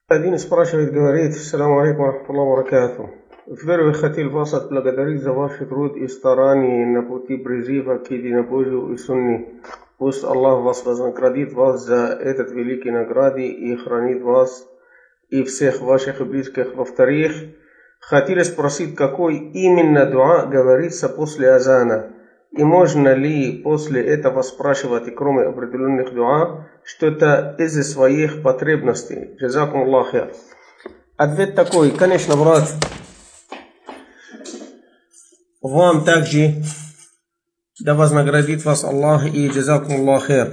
Один спрашивает, говорит: «Ассаламу алейкум ва рахматуллахи ва баракатух. В первый хотел вас отблагодарить за ваш труд и старания на пути призыва к единобожию и сунне. Пусть Аллах вас вознаградит вас за этот великий награды и хранит вас и всех ваших близких. Во-вторых, хотели спросить, какой именно дуа говорится после азана, и можно ли после этого спрашивать, кроме определенных дуа, что-то из своих потребностей. Джазакум Аллах хайр». Ответ такой: конечно, брат, вам также да вознаградит вас Аллах и джазакум Аллах хайр.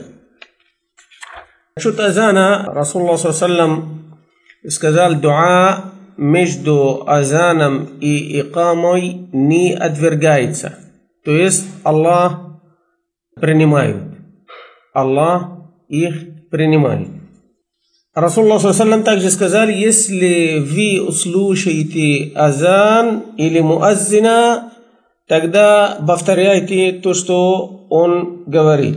Насчет азана, Расулуллах саллаллаху сказал: дуа между азаном и икамой не отвергается. То есть Аллах принимает. Аллах их принимает. Расулуллах саллаллаху также сказал: если вы услышите азан или муаззина, тогда повторяйте то, что он говорит.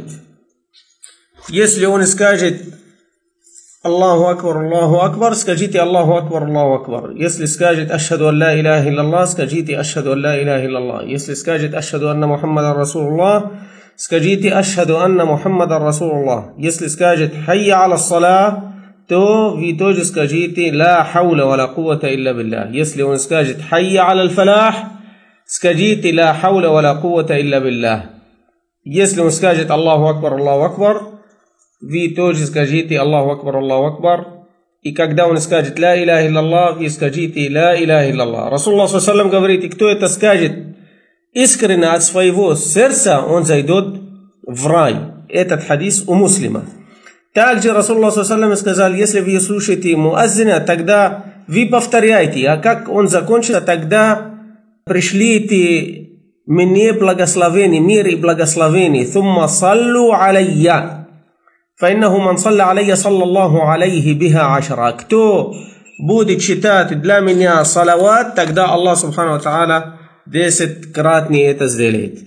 Если он скажет Аллаху Акбар, скажите Аллаху Акбар. Если скажет ашхаду ан ла иляха илляллах, скажите ашхаду ан ла иляха илляллах. Если скажет ашхаду анна Мухаммадан Расулуллах, скажите ашхаду анна Мухаммадан Расулуллах. Если скажет хайя аля салах, то вы тоже скажите ла хауля ва ла куввата илля биллах. Если он скажет хайя аля фалах, скажите ла хауля ва ла куввата илля биллах. Если он скажет Аллаху Акбар, вы тоже скажите Аллаху Акбар. И когда он скажет ла иляха илляллах, вы скажите ла иляха илляллах. Расулуллах саллаллаху говорит: и кто это скажет искренне от своего сердца, он зайдет в рай. Этот хадис у Муслима. Также Расулуллах саллаллаху сказал: если вы слушаете муаззина, тогда вы повторяйте, а как он закончится, тогда пришлите мне благословение, мир и благословение. Thumma sallu alayya. فإنه من صلى علي صلى الله عليه بها عشرة. Кто будет читать для меня салават, тогда Аллах субхану ва тааля 10-кратнее это сделает.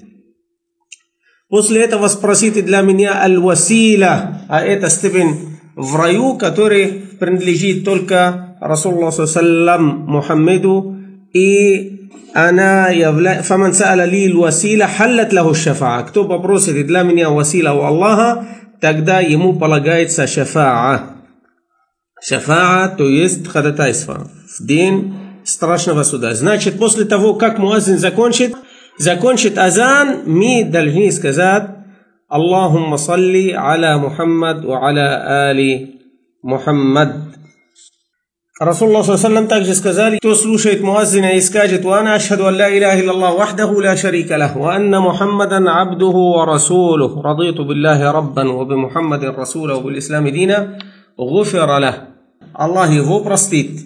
После этого спросите для меня аль-василя, а это степень в раю, который принадлежит только Расулуллаху саллаллаху Мухаммаду, и она является фаман са'аля ли аль-василя халлат лаху шафаа. Кто попросит для меня василя у Аллаха, тогда ему полагается шафаа. Шафаа, то есть ходатайство в день страшного суда. Значит, после того, как муаззин закончит азан, мы должны сказать Аллахумма салли аля Мухаммад ва аля али Мухаммад. Расулуллах саллаллаху также сказали: кто слушает муаззина и скажет ва ана ашхаду ан ла иляха илляллах вахдаху ла шарика лаху ва анна Мухаммадан абдуху ва расулуху радиту биллахи раббан ва би Мухаммадин расула ва бил ислами дина гуфира лах. Аллах его простит,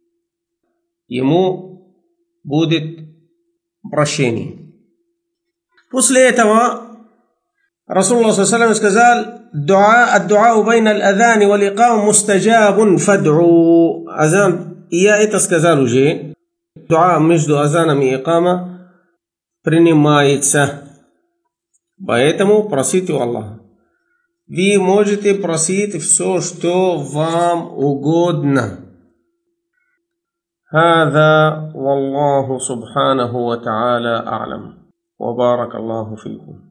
ему будет прощение. После этого Расулуллах саллаллаху сказал: дуа байна аль-адhan вал икам мустаджабун фад'у. Азан, и я это сказал уже, дуа между азаном и икама принимается. Поэтому просите у Аллаха. Вы можете просить все, что вам угодно. هذا والله سبحانه وتعالى أعلم وبارك الله فيكم.